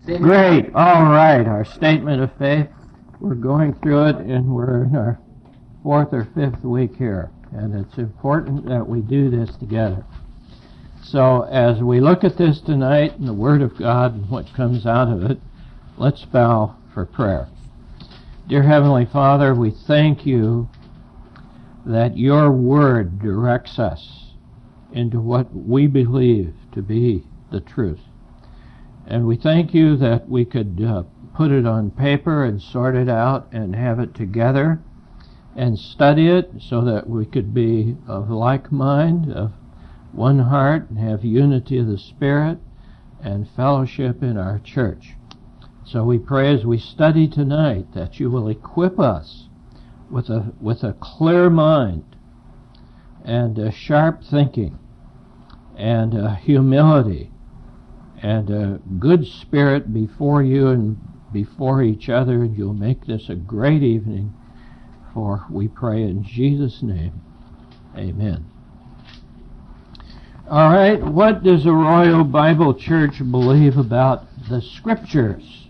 Great. All right. Our statement of faith. We're going through it, and we're in our 4th or 5th week here. And it's important that we do this together. So as we look at this tonight and the Word of God and what comes out of it, let's bow for prayer. Dear Heavenly Father, we thank you that your Word directs us into what we believe to be the truth. And we thank you that we could put it on paper and sort it out and have it together and study it so that we could be of like mind, of one heart, and have unity of the Spirit and fellowship in our church. So we pray as we study tonight that you will equip us with a clear mind and a sharp thinking and humility and a good spirit before you and before each other, and you'll make this a great evening, for we pray in Jesus' name. Amen. All right, what does Arroyo Bible Church believe about the Scriptures?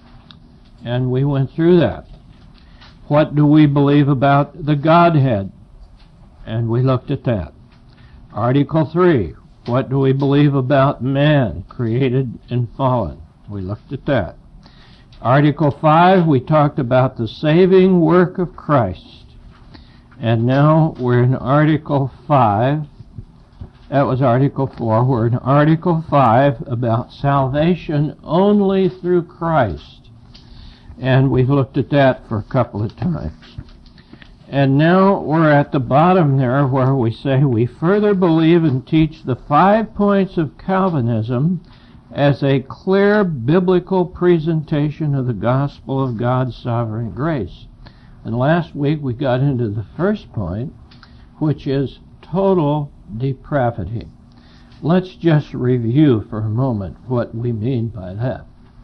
And we went through that. What do we believe about the Godhead? And we looked at that. Article 3. What do we believe about man, created and fallen? We looked at that. Article 5, we talked about the saving work of Christ. And now we're in Article 5. That was Article 4. We're in Article 5 about salvation only through Christ. And we've looked at that for a couple of times. And now we're at the bottom there where we say we further believe and teach the 5 points of Calvinism as a clear biblical presentation of the gospel of God's sovereign grace. And last week we got into the first point, which is total depravity. Let's just review for a moment what we mean by that.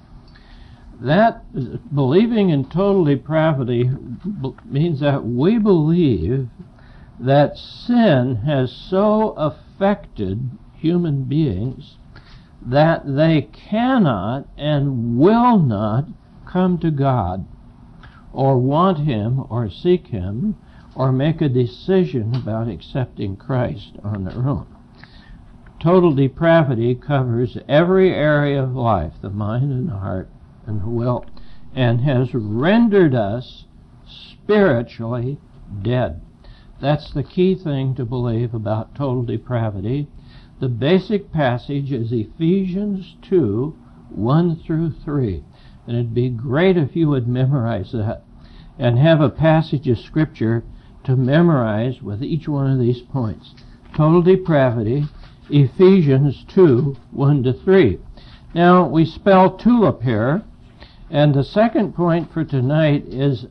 That believing in total depravity means that we believe that sin has so affected human beings that they cannot and will not come to God or want Him or seek Him or make a decision about accepting Christ on their own. Total depravity covers every area of life, the mind and the heart and the will, and has rendered us spiritually dead. That's the key thing to believe about total depravity. The basic passage is Ephesians 2, 1 through 3. And it'd be great if you would memorize that and have a passage of Scripture to memorize with each one of these points. Total depravity, Ephesians 2, 1 to 3. Now, we spell tulip here, and the second point for tonight is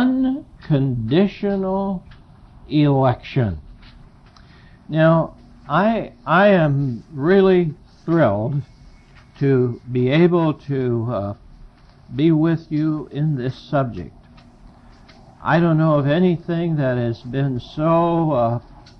unconditional election. Now, I am really thrilled to be able to be with you in this subject. I don't know of anything that has been so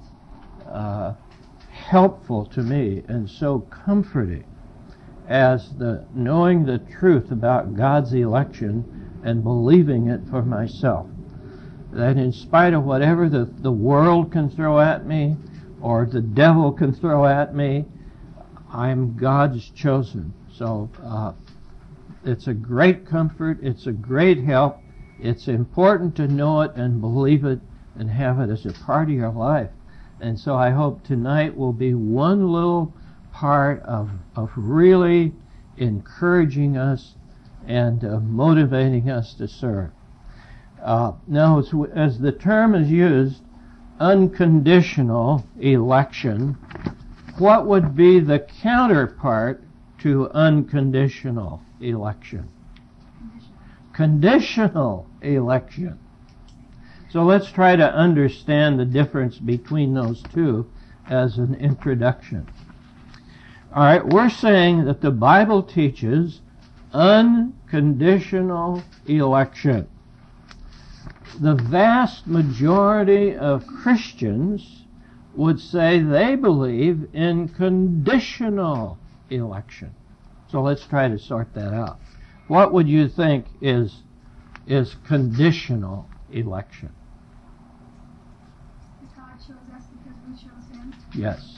helpful to me and so comforting as the knowing the truth about God's election and believing it for myself. That in spite of whatever the world can throw at me or the devil can throw at me, I'm God's chosen. So it's a great comfort, it's a great help, it's important to know it and believe it and have it as a part of your life. And so I hope tonight will be one little part of really encouraging us and motivating us to serve. Now, as the term is used, unconditional election, what would be the counterpart to unconditional election? Conditional election. So let's try to understand the difference between those two as an introduction. All right, we're saying that the Bible teaches unconditional election. The vast majority of Christians would say they believe in conditional election. So let's try to sort that out. What would you think is conditional election? God chose us because we chose Him. Yes.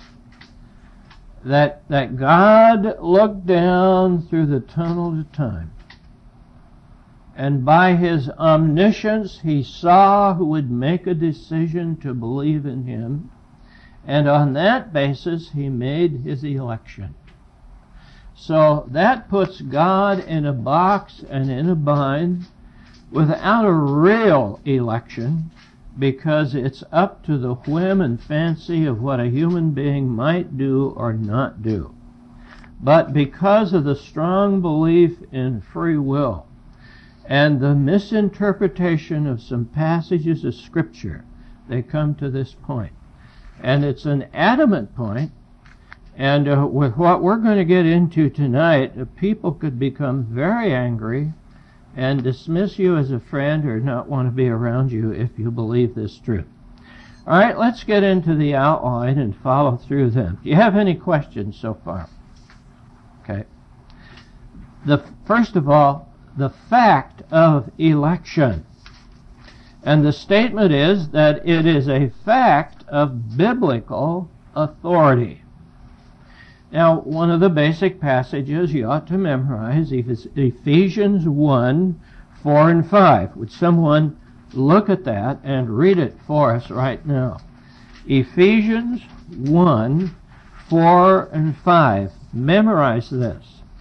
That God looked down through the tunnel of time, and by His omniscience He saw who would make a decision to believe in Him, and on that basis He made His election. So that puts God in a box and in a bind without a real election, because it's up to the whim and fancy of what a human being might do or not do. But because of the strong belief in free will and the misinterpretation of some passages of Scripture, they come to this point. And it's an adamant point, and with what we're going to get into tonight, people could become very angry and dismiss you as a friend or not want to be around you if you believe this truth. All right, let's get into the outline and follow through them. Do you have any questions so far? Okay. First of all, the fact of election. And the statement is that it is a fact of biblical authority. Now, one of the basic passages you ought to memorize is Ephesians 1, 4 and 5. Would someone look at that and read it for us right now? Ephesians 1, 4 and 5. Memorize this.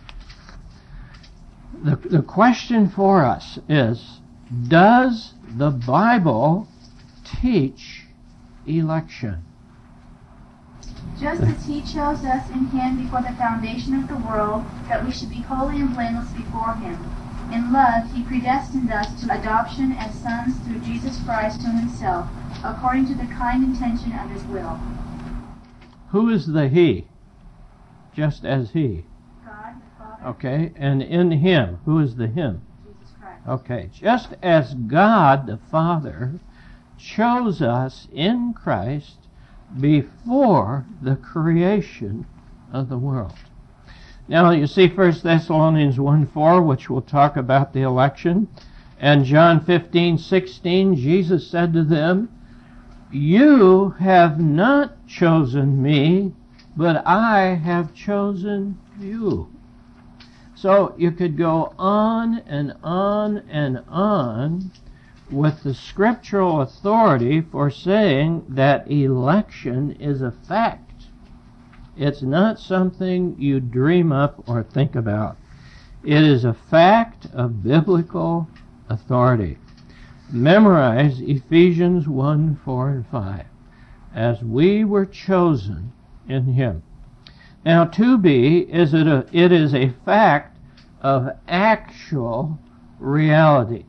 The question for us is, does the Bible teach election? Just as He chose us in Him before the foundation of the world, that we should be holy and blameless before Him. In love, He predestined us to adoption as sons through Jesus Christ to Himself, according to the kind intention of His will. Who is the He? Just as He. God, the Father. Okay, and in Him. Who is the Him? Jesus Christ. Okay, just as God the Father chose us in Christ before the creation of the world. Now you see 1 Thessalonians 1:4, which will talk about the election, and John 15:16, Jesus said to them, "You have not chosen me, but I have chosen you." So you could go on and on and on with the scriptural authority for saying that election is a fact. It's not something you dream up or think about. It is a fact of biblical authority. Memorize Ephesians 1, 4 and 5. As we were chosen in Him. Now 2b, it is a fact of actual reality.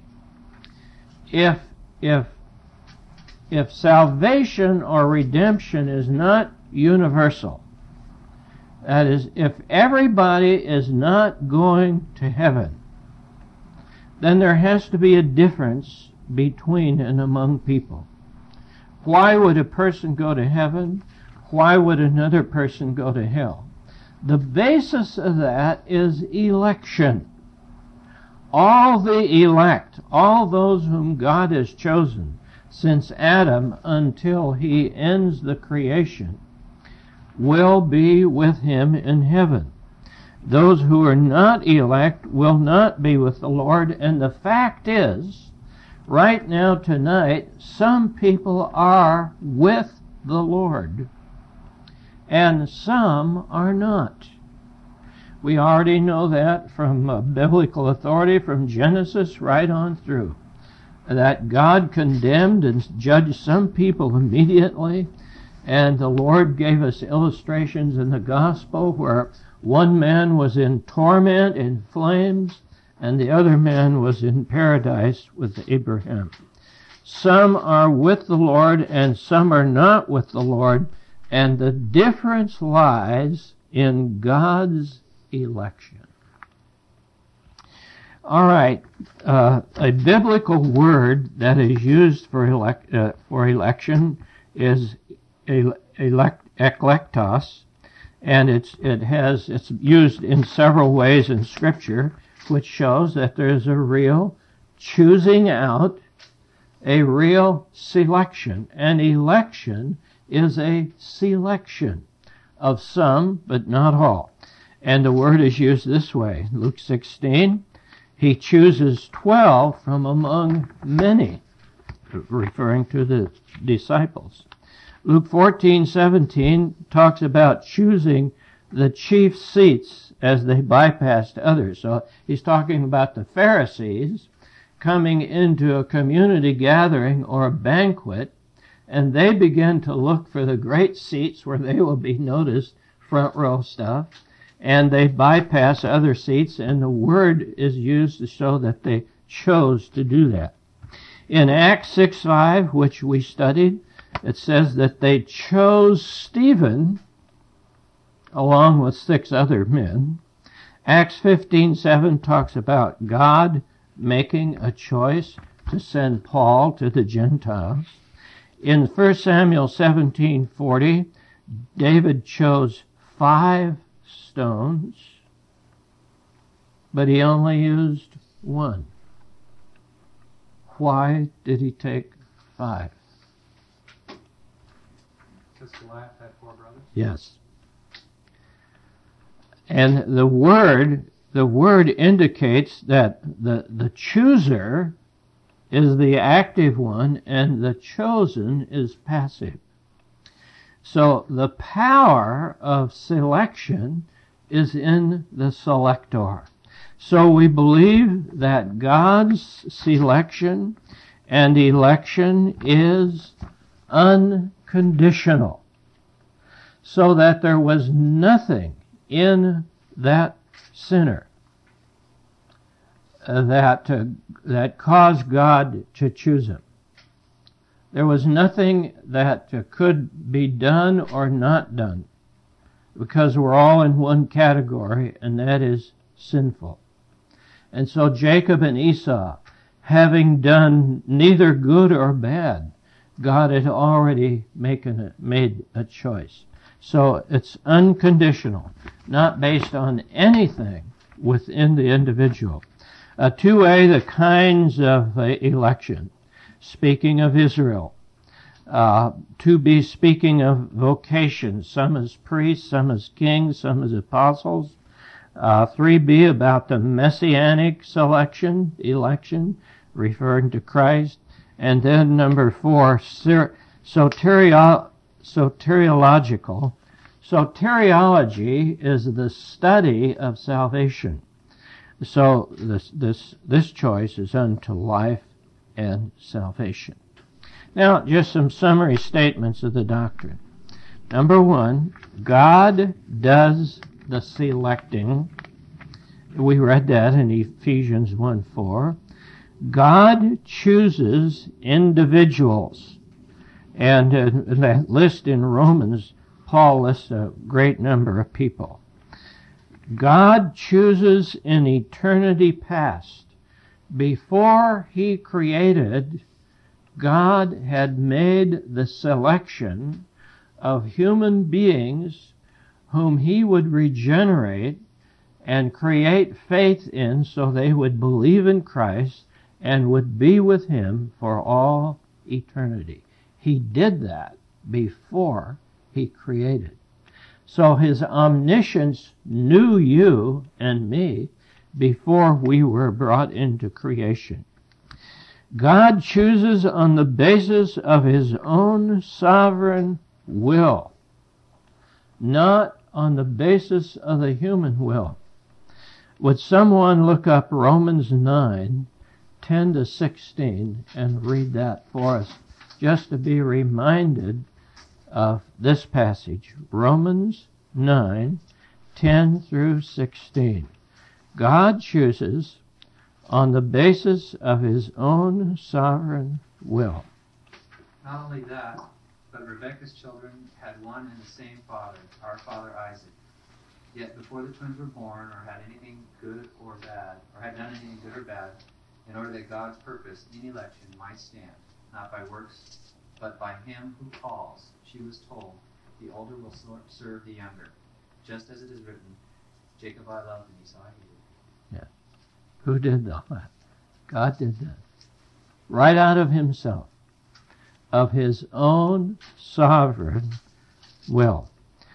If salvation or redemption is not universal, that is, if everybody is not going to heaven, then there has to be a difference between and among people. Why would a person go to heaven? Why would another person go to hell? The basis of that is election. All the elect, all those whom God has chosen since Adam until He ends the creation, will be with Him in heaven. Those who are not elect will not be with the Lord, and the fact is, right now tonight, some people are with the Lord, and some are not. We already know that from biblical authority from Genesis right on through, that God condemned and judged some people immediately, and the Lord gave us illustrations in the gospel where one man was in torment, in flames, and the other man was in paradise with Abraham. Some are with the Lord and some are not with the Lord, and the difference lies in God's election. All right, a biblical word that is used for election is eklektos, And it's used in several ways in Scripture, which shows that there's a real choosing out, a real selection. An election is a selection of some, but not all. And the word is used this way. Luke 16, he chooses 12 from among many, referring to the disciples. Luke 14:17 talks about choosing the chief seats as they bypassed others. So he's talking about the Pharisees coming into a community gathering or a banquet, and they begin to look for the great seats where they will be noticed, front row stuff, and they bypass other seats, and the word is used to show that they chose to do that. In Acts 6:5, which we studied, it says that they chose Stephen along with 6 other men. Acts 15:7 talks about God making a choice to send Paul to the Gentiles. In 1 Samuel 17:40, David chose 5 stones, but he only used 1. Why did he take 5? Because Goliath had 4 brothers? Yes. And the word indicates that the chooser is the active one and the chosen is passive. So the power of selection is in the selector. So we believe that God's selection and election is unconditional, so that there was nothing in that sinner that caused God to choose him. There was nothing that could be done or not done, because we're all in one category, and that is sinful. And so Jacob and Esau, having done neither good or bad, God had already made a choice. So it's unconditional, not based on anything within the individual. 2A, the kinds of election. Speaking of Israel. 2B, speaking of vocations. Some as priests, some as kings, some as apostles. 3B, about the messianic election, referring to Christ. And then number 4, soteriological. Soteriology is the study of salvation. So this choice is unto life and salvation. Now, just some summary statements of the doctrine. Number 1, God does the selecting. We read that in Ephesians 1:4. God chooses individuals. And in that list in Romans, Paul lists a great number of people. God chooses in eternity past. Before he created, God had made the selection of human beings whom he would regenerate and create faith in, so they would believe in Christ and would be with him for all eternity. He did that before he created. So his omniscience knew you and me before we were brought into creation. God chooses on the basis of his own sovereign will, not on the basis of the human will. Would someone look up Romans 9:10-16 and read that for us, just to be reminded of this passage? Romans 9:10-16. God chooses on the basis of his own sovereign will. Not only that, but Rebekah's children had one and the same father, our father Isaac. Yet before the twins were born, or had anything good or bad, or had done anything good or bad, in order that God's purpose in election might stand, not by works, but by him who calls, she was told, the older will serve the younger. just as it is written, Jacob I loved and Esau I hated. Who did that? God did that. Right out of himself, of his own sovereign will.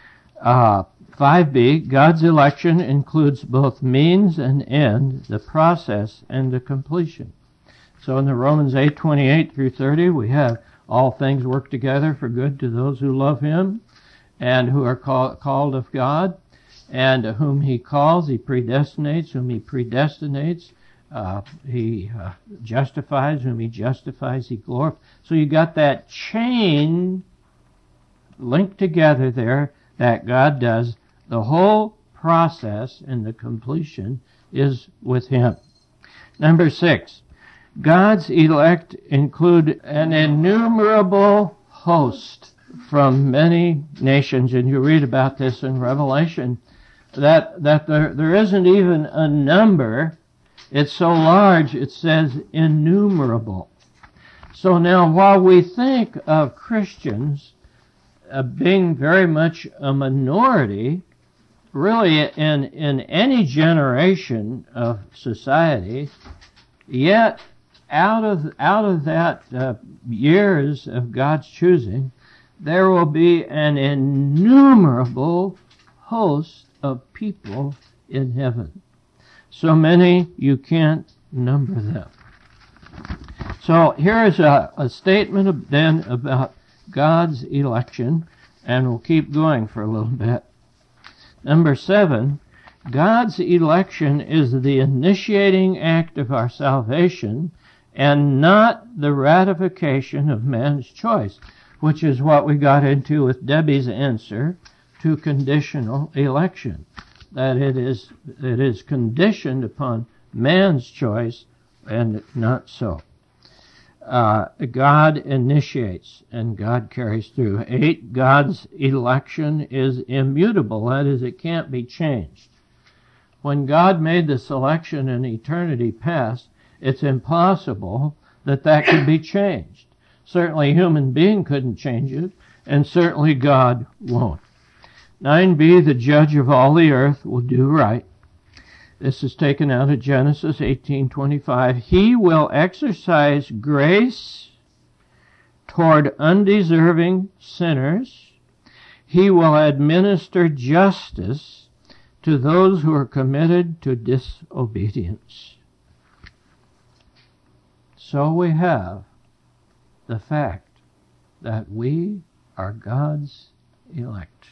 5b, God's election includes both means and end, the process and the completion. So in the Romans 8:28 through 30, we have all things work together for good to those who love him and who are called of God, and whom he calls, he predestinates, whom he predestinates, he justifies, whom he justifies, he glorifies. So you got that chain linked together there that God does. The whole process and the completion is with him. Number 6, God's elect include an innumerable host from many nations, and you read about this in Revelation, that there isn't even a number. It's so large, it says innumerable. So now, while we think of Christians being very much a minority, really in any generation of society, yet out of that years of God's choosing, there will be an innumerable host of people in heaven. So many you can't number them. So here is a statement then about God's election, and we'll keep going for a little bit. Number 7, God's election is the initiating act of our salvation and not the ratification of man's choice, which is what we got into with Debbie's answer to conditional election. That it is conditioned upon man's choice and not so. God initiates and God carries through. 8, God's election is immutable. That is, it can't be changed. When God made the selection in eternity past, it's impossible that could be changed. Certainly a human being couldn't change it, and certainly God won't. 9b, the judge of all the earth will do right. This is taken out of Genesis 18:25. He will exercise grace toward undeserving sinners. He will administer justice to those who are committed to disobedience. So we have the fact that we are God's elect.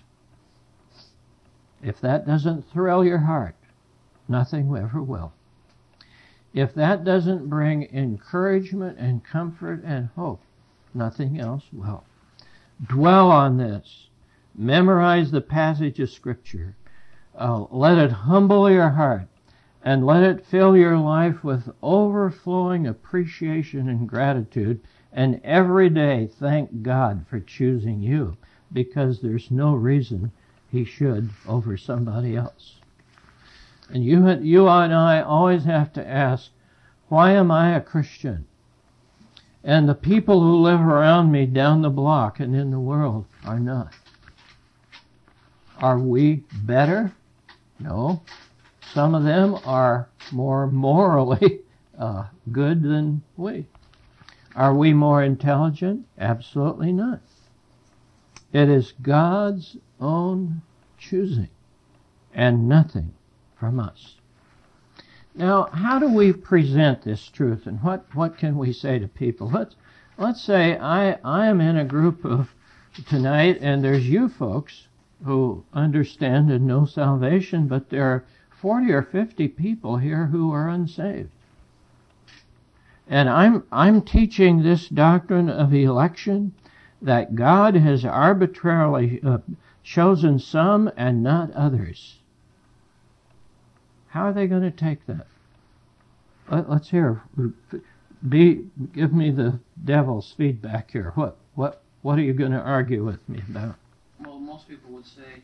If that doesn't thrill your heart, nothing ever will. If that doesn't bring encouragement and comfort and hope, nothing else will. Dwell on this. Memorize the passage of Scripture. Let it humble your heart, and let it fill your life with overflowing appreciation and gratitude, and every day thank God for choosing you, because there's no reason he should over somebody else. And you and I always have to ask, why am I a Christian? And the people who live around me down the block and in the world are not. Are we better? No. Some of them are more morally good than we. Are we more intelligent? Absolutely not. It is God's own choosing and nothing from us. Now, how do we present this truth, and what can we say to people? Let's say I am in a group of tonight, and there's you folks who understand and know salvation, but there are 40 or 50 people here who are unsaved. And I'm teaching this doctrine of election, that God has arbitrarily chosen some and not others. How are they going to take that? Let's hear. Give me the devil's feedback here. What are you going to argue with me about? Well, most people would say,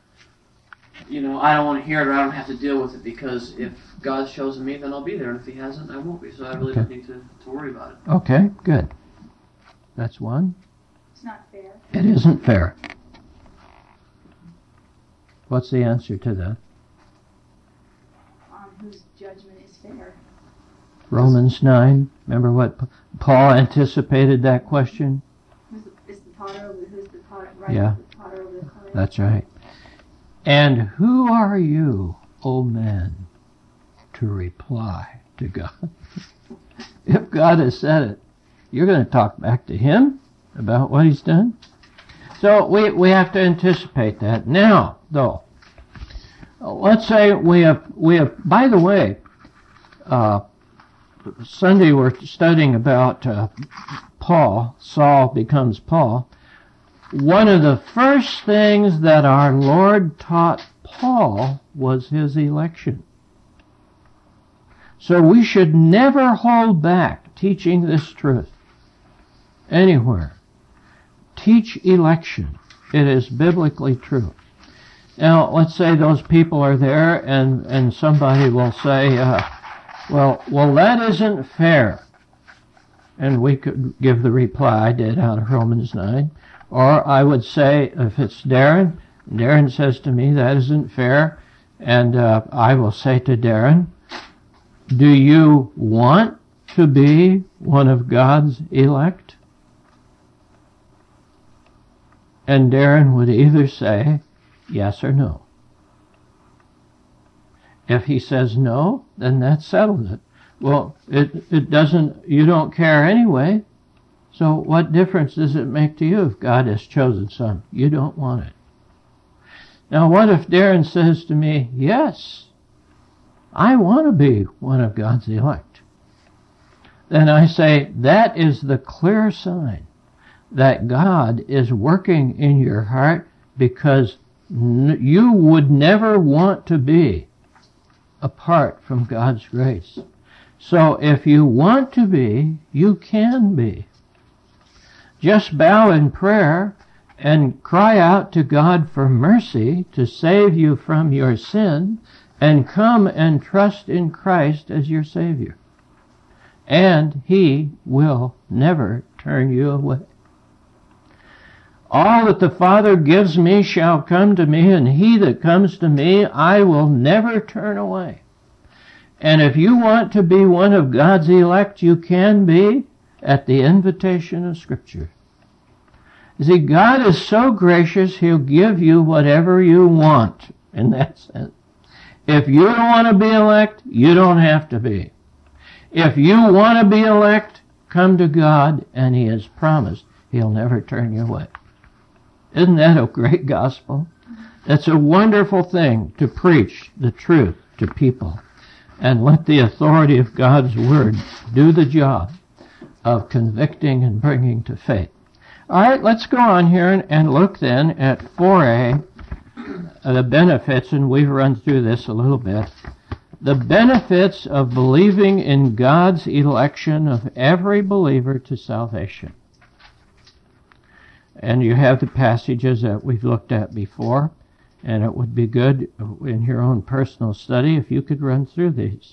I don't want to hear it, or I don't have to deal with it, because if God's chosen me, then I'll be there, and if he hasn't, I won't be, so I really don't need to worry about it. Okay, good. That's one. It's not fair. It isn't fair. What's the answer to that? On whose judgment is fair. Romans 9. Remember what Paul anticipated that question? Who's the potter right? Yeah. The potter over the clay. That's right. And who are you, O man, to reply to God? If God has said it, you're going to talk back to Him about what He's done? So we have to anticipate that. Now, though, let's say we have, by the way, Sunday we're studying about Paul. Saul becomes Paul. One of the first things that our Lord taught Paul was his election. So we should never hold back teaching this truth anywhere. Teach election. It is biblically true. Now, let's say those people are there and somebody will say, well, that isn't fair. And we could give the reply I did out of Romans 9. Or I would say, if it's Darren says to me, that isn't fair. And I will say to Darren, do you want to be one of God's elect? And Darren would either say yes or no. If he says no, then that settles it. Well, it doesn't, you don't care anyway. So what difference does it make to you if God has chosen some? You don't want it. Now what if Darren says to me, yes, I want to be one of God's elect? Then I say, that is the clear sign that God is working in your heart, because you would never want to be apart from God's grace. So if you want to be, you can be. Just bow in prayer and cry out to God for mercy to save you from your sin, and come and trust in Christ as your Savior. And He will never turn you away. All that the Father gives me shall come to me, and he that comes to me I will never turn away. And if you want to be one of God's elect, you can be at the invitation of Scripture. You see, God is so gracious, He'll give you whatever you want in that sense. If you don't want to be elect, you don't have to be. If you want to be elect, come to God, and He has promised He'll never turn you away. Isn't that a great gospel? It's a wonderful thing to preach the truth to people and let the authority of God's Word do the job of convicting and bringing to faith. All right, let's go on here and look then at 4a, the benefits, and we've run through this a little bit. The benefits of believing in God's election of every believer to salvation. And you have the passages that we've looked at before, and it would be good in your own personal study if you could run through these.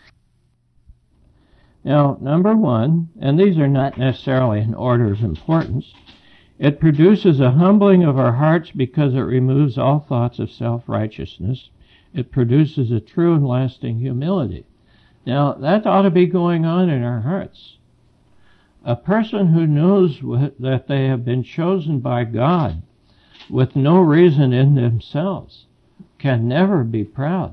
Now, number one, and these are not necessarily in order of importance, it produces a humbling of our hearts because it removes all thoughts of self-righteousness. It produces a true and lasting humility. Now, that ought to be going on in our hearts. A person who knows that they have been chosen by God with no reason in themselves can never be proud.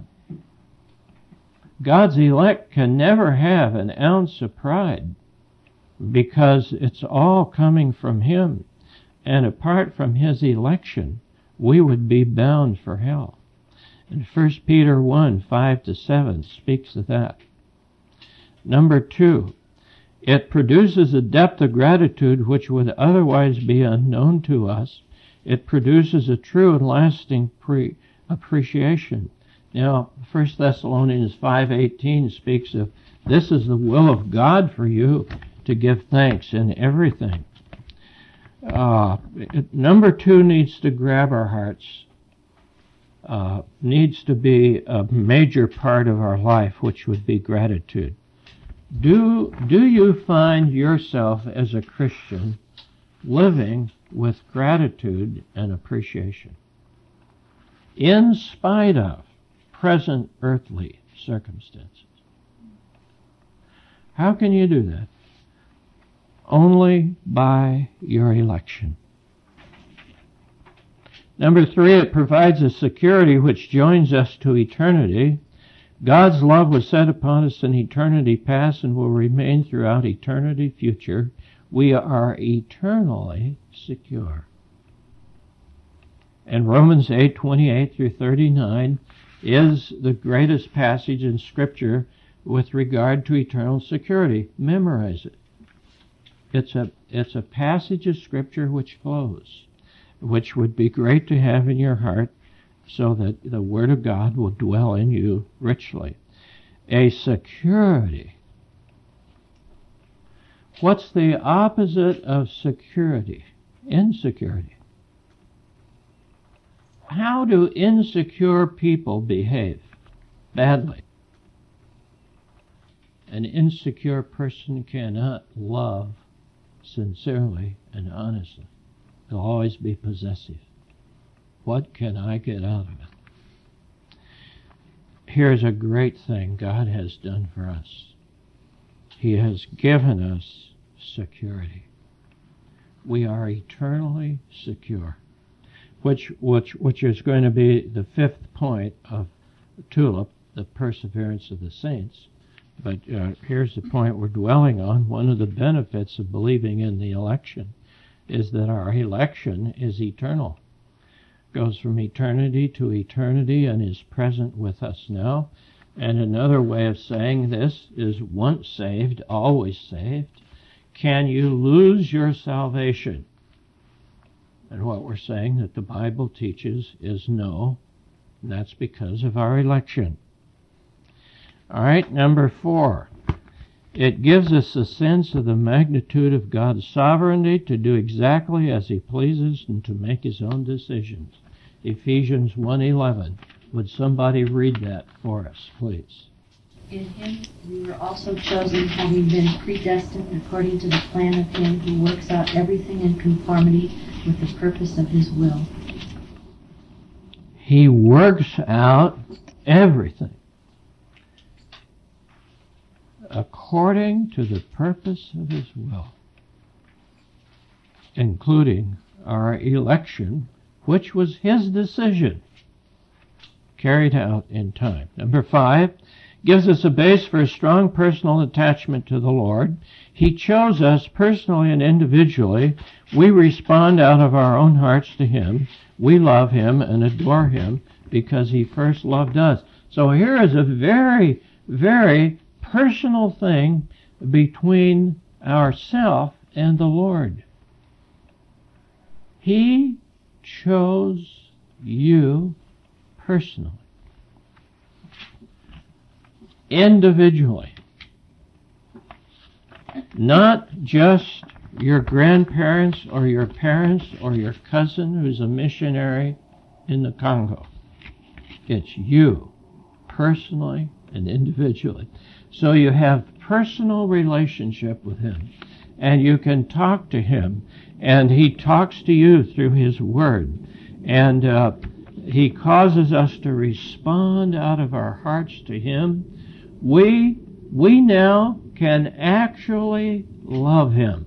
God's elect can never have an ounce of pride because it's all coming from Him. And apart from His election, we would be bound for hell. And 1 Peter 1, 5-7 speaks of that. Number two, it produces a depth of gratitude which would otherwise be unknown to us. It produces a true and lasting appreciation. Now, 1 Thessalonians 5:18 speaks of, this is the will of God for you to give thanks in everything. Number two needs to grab our hearts. Needs to be a major part of our life, which would be gratitude. Do you find yourself as a in spite of present earthly circumstances. How can you do that? Only by your election. Number 3, it provides a security which joins us to eternity. God's love was set upon us in eternity past and will remain throughout eternity future. We are eternally secure. And Romans 8:28 through 39 is the greatest passage in Scripture with regard to eternal security. Memorize it. It's a passage of Scripture which flows, which would be great to have in your heart, so that the Word of God will dwell in you richly. A security. What's the opposite of security? Insecurity. How do insecure people behave? Badly. An insecure person cannot love sincerely and honestly. They'll always be possessive. What can I get out of it? Here's a great thing God has done for us. He has given us security. We are eternally secure, which is going to be the 5th point of TULIP, the perseverance of the saints. But here's the point we're dwelling on. One of the benefits of believing in the election is that our election is eternal. Goes from eternity to eternity and is present with us now. And another way of saying this is once saved, always saved. Can you lose your salvation? And what we're saying that the Bible teaches is no, and that's because of our election. All right, number 4. It gives us a sense of the magnitude of God's sovereignty to do exactly as He pleases and to make His own decisions. Ephesians 1:11. Would somebody read that for us, please? In Him we were also chosen, having been predestined according to the plan of Him who works out everything in conformity with the purpose of His will. He works out everything according to the purpose of His will, including our election, which was His decision, carried out in time. Number 5, gives us a base for a strong personal attachment to the Lord. He chose us personally and individually. We respond out of our own hearts to Him. We love Him and adore Him because He first loved us. So here is a very, very personal thing between ourself and the Lord. He chose you personally, individually, not just your grandparents or your parents or your cousin who's a missionary in the Congo. It's you, personally and individually. So you have personal relationship with Him, and you can talk to Him, and He talks to you through His Word, and He causes us to respond out of our hearts to Him. We now can actually love Him.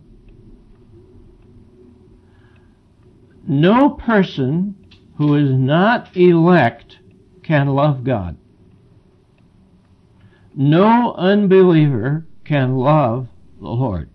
No person who is not elect can love God. No unbeliever can love the Lord.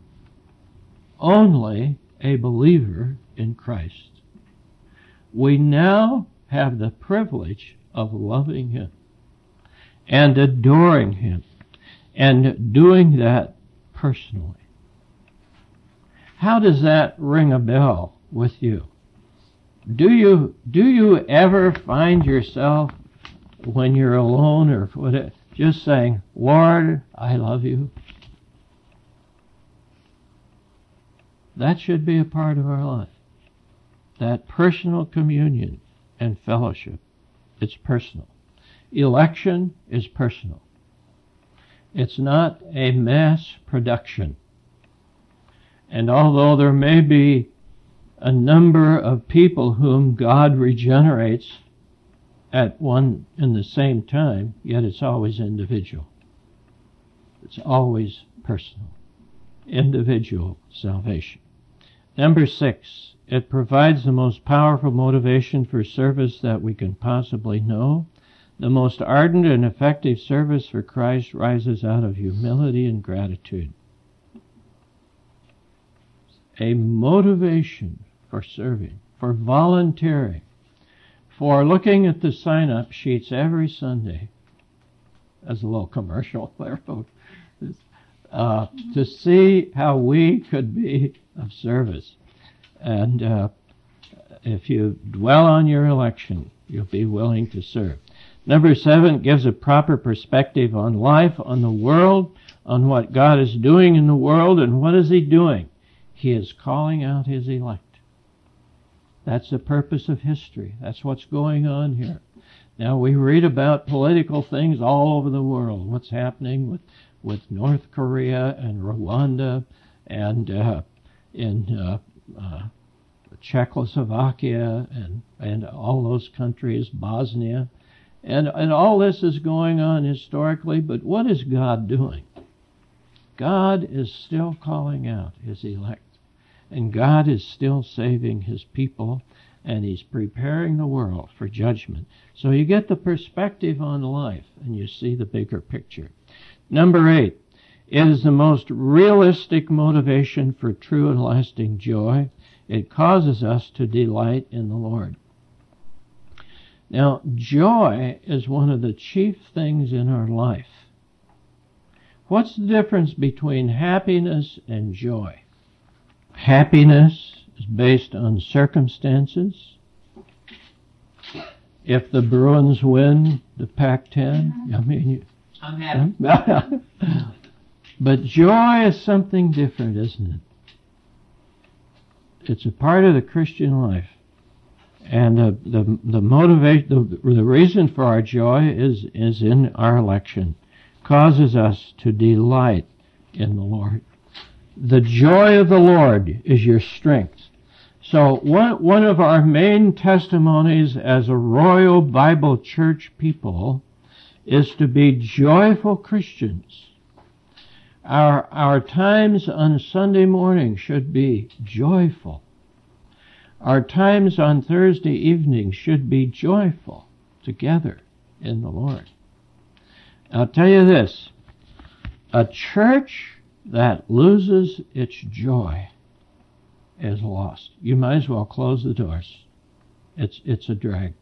Only a believer in Christ. We now have the privilege of loving Him and adoring Him and doing that personally. How does that ring a bell with you? Do you ever find yourself when you're alone or whatever, just saying, Lord, I love you? That should be a part of our life. That personal communion and fellowship. It's personal. Election is personal. It's not a mass production. And although there may be a number of people whom God regenerates at one and the same time, yet it's always individual. It's always personal. Individual salvation. Number 6, it provides the most powerful motivation for service that we can possibly know. The most ardent and effective service for Christ rises out of humility and gratitude. A motivation for serving, for volunteering, for looking at the sign-up sheets every Sunday, as a little commercial there, folks, to see how we could be of service. And if you dwell on your election, you'll be willing to serve. Number 7 gives a proper perspective on life, on the world, on what God is doing in the world, and what is He doing? He is calling out His elect. That's the purpose of history. That's what's going on here. Now we read about political things all over the world. What's happening with North Korea and Rwanda and in Czechoslovakia and all those countries, Bosnia. And all this is going on historically, but what is God doing? God is still calling out His elect. And God is still saving His people, and He's preparing the world for judgment. So you get the perspective on life, and you see the bigger picture. Number 8, it is the most realistic motivation for true and lasting joy. It causes us to delight in the Lord. Now, joy is one of the chief things in our life. What's the difference between happiness and joy? Happiness is based on circumstances. If the Bruins win the Pac-10, I'm happy. But joy is something different, isn't it? It's a part of the Christian life. And the motivation, the reason for our joy is in our election. Causes us to delight in the Lord. The joy of the Lord is your strength. So one of our main testimonies as a Royal Bible Church people is to be joyful Christians. Our times on Sunday morning should be joyful. Our times on Thursday evening should be joyful together in the Lord. I'll tell you this, a church that loses its joy is lost. You might as well close the doors. It's a drag.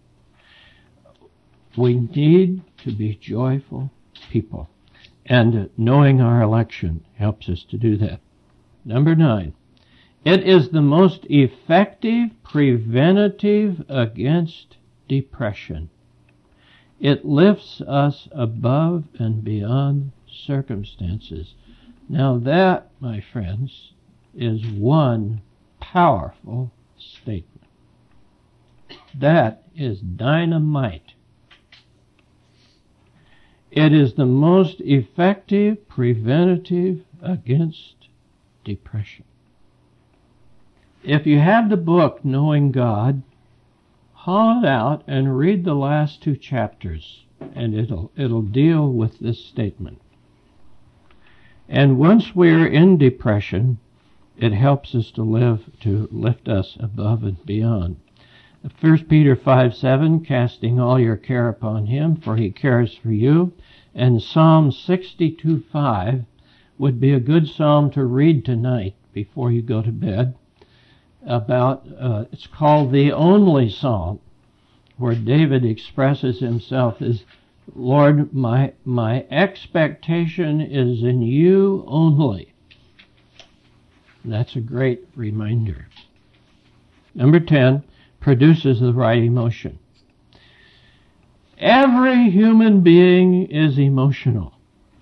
We need to be joyful people. And knowing our election helps us to do that. Number 9, it is the most effective preventative against depression. It lifts us above and beyond circumstances. Now that, my friends, is one powerful statement. That is dynamite. It is the most effective preventative against depression. If you have the book Knowing God, haul it out and read the last 2 chapters, and it'll deal with this statement. And once we're in depression, it helps us to lift us above and beyond. 1 Peter 5:7, casting all your care upon Him, for He cares for you. And Psalm 62:5 would be a good psalm to read tonight before you go to bed. It's called the only psalm, where David expresses himself as, Lord, my expectation is in you only. And that's a great reminder. Number 10, produces the right emotion. Every human being is emotional.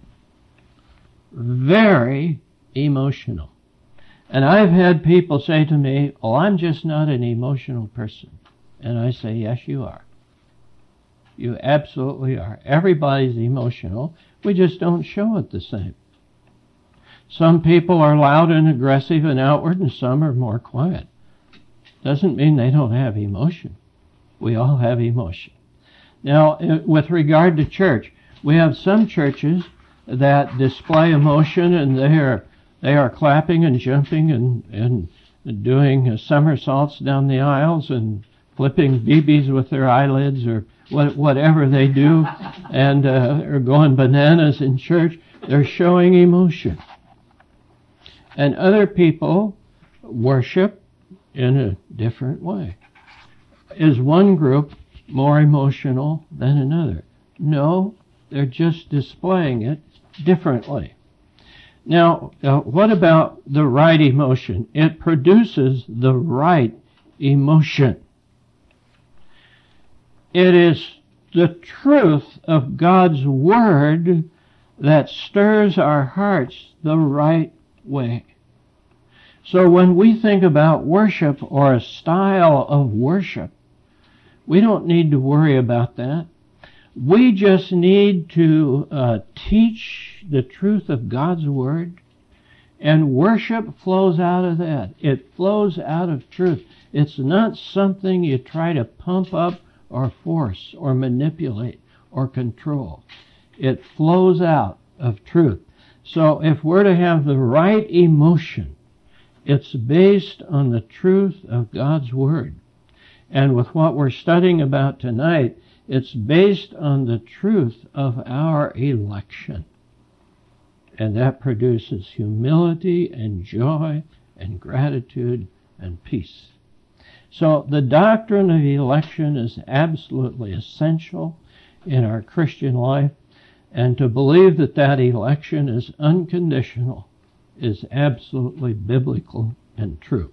Very emotional. And I've had people say to me, oh, I'm just not an emotional person. And I say, yes, you are. You absolutely are. Everybody's emotional. We just don't show it the same. Some people are loud and aggressive and outward, and some are more quiet. Doesn't mean they don't have emotion. We all have emotion. Now, with regard to church, we have some churches that display emotion, and they are clapping and jumping and doing somersaults down the aisles and flipping BBs with their eyelids or whatever they do, and are going bananas in church. They're showing emotion. And other people worship in a different way. Is one group more emotional than another? No, they're just displaying it differently. Now, what about the right emotion? It produces the right emotion. It is the truth of God's Word that stirs our hearts the right way. So when we think about worship or a style of worship, we don't need to worry about that. We just need to teach the truth of God's Word, and worship flows out of that. It flows out of truth. It's not something you try to pump up or force or manipulate or control. It flows out of truth. So if we're to have the right emotion, it's based on the truth of God's Word. And with what we're studying about tonight, it's based on the truth of our election. And that produces humility and joy and gratitude and peace. So the doctrine of election is absolutely essential in our Christian life, and to believe that that election is unconditional is absolutely biblical and true.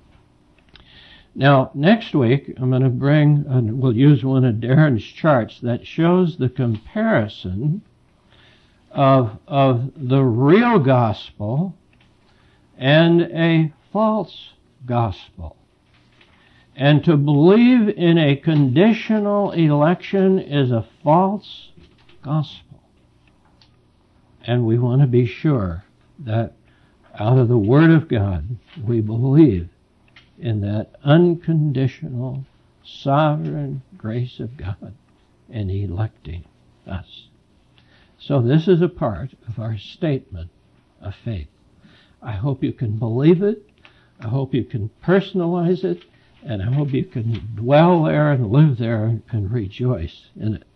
Now, next week, I'm going to bring, and we'll use one of Darren's charts that shows the comparison of the real gospel and a false gospel. And to believe in a conditional election is a false gospel. And we want to be sure that out of the Word of God, we believe in that unconditional, sovereign grace of God in electing us. So this is a part of our statement of faith. I hope you can believe it. I hope you can personalize it. And I hope you can dwell there and live there and rejoice in it.